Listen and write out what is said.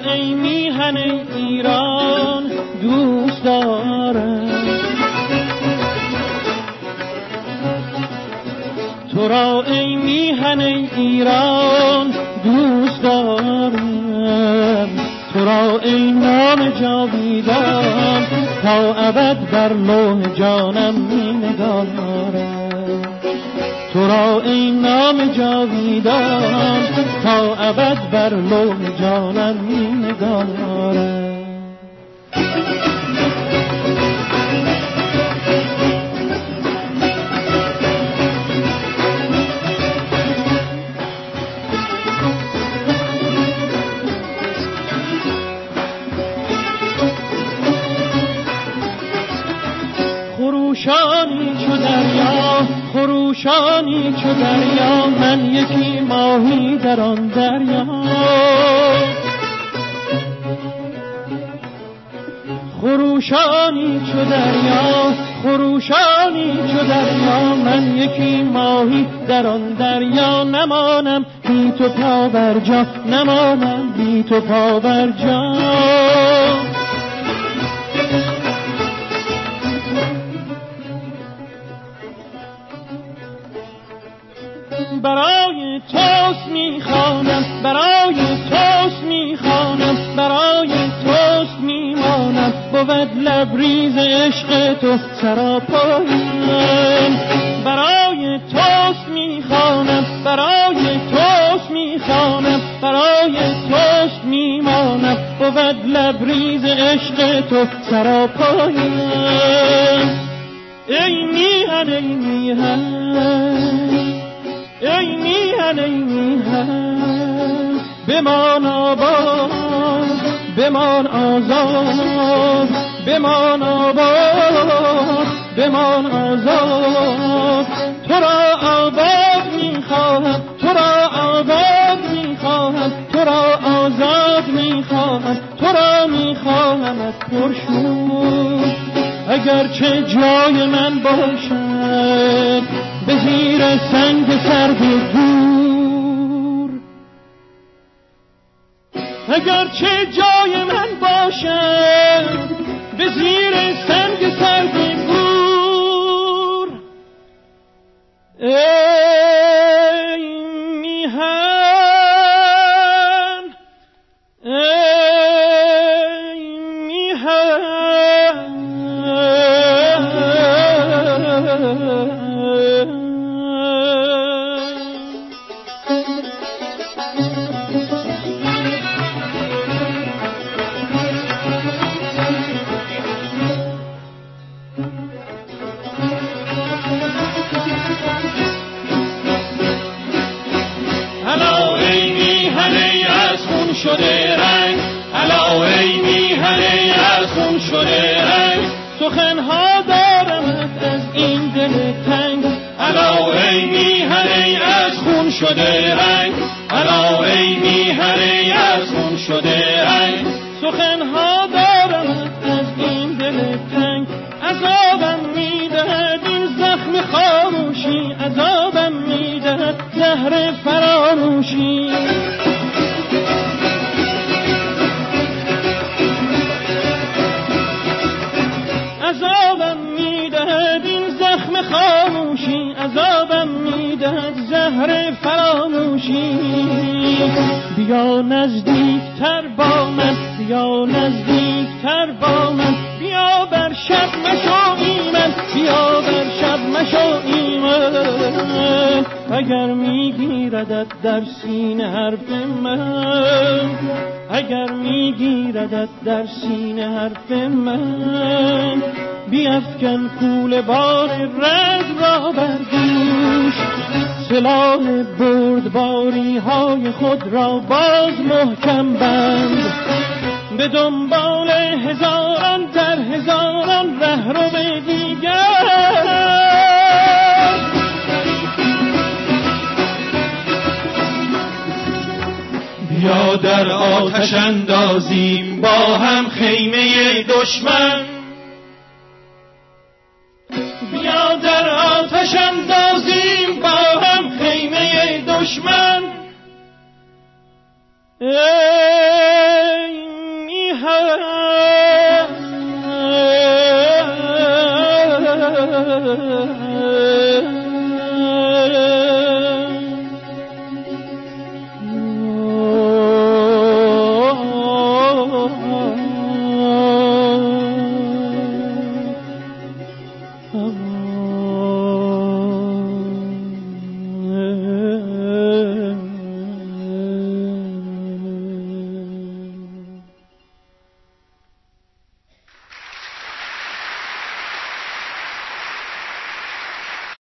ای میهن ایران دوست دارم، تو را ای میهن ایران دوست دارم، تو را ای نام جاویدان تا ابد بر لوح جانم می نگارم، تو را ای نام جاویدان تا ابد بر لوح جانم می نگارم. خروشانی چو دریا، خروشانی چو دریا، من یکی ماهی در آن دریا. خروشانی چو دریا، خروشانی چو دریا، من یکی ماهی در آن دریا. نمانم بی تو پا بر جا، نمانم بی تو پا بر جا. برای توست میخوانم، برای توست میخوانم، برای توست میمانم، بود لبریز عشق تو سراپایم. برای توست میخوانم، برای توست میخوانم، برای توست میمانم، بود لبریز عشق تو سراپایم. ای میهن ای میهن، ای میهن ای میهن، بمان آباد بمان آزاد، بمان آباد بمان آزاد. تو را آباد میخواهم، تو را آباد میخواهم، تو را آزاد میخواهم، تو را میخواهمت پرشور. اگرچه جای من باشد به زیر سنگ سرد دور، اگرچه جای من باشد به زیر سنگ سرد دور. ای میهن، ای میهن، شده رنگ، الا ای میهنه از خون شده رنگ. سخنها دارمت از این دل تنگ، الا ای میهنه از خون شده رنگ، الا ای میهنه از خون شده رنگ. سخنها دارمت از این دل تنگ، عذابم میدهد این زخم خاموشی، عذابم میدهد زهر فراموشی. عذابم میدهد این زخم خاموشی، عذابم میدهد زهر فراموشی. بیا نزدیکتر با من، بیا نزدیکتر با من، بیا بر شب مشو ایمن، بیا بر شب مشو ایمن. اگر میگیردت در سینه حرف من، اگر میگیردت در سینه حرف من، بیفکن کول بار رد را بر دوش، سلاح بردباری های خود را باز محکم بند. به دنبال هزاران در هزاران رهرو دیگر، بیا در آتش اندازیم با هم خیمه دشمن، بیا در آتش اندازیم با هم خیمه دشمن. ای دلم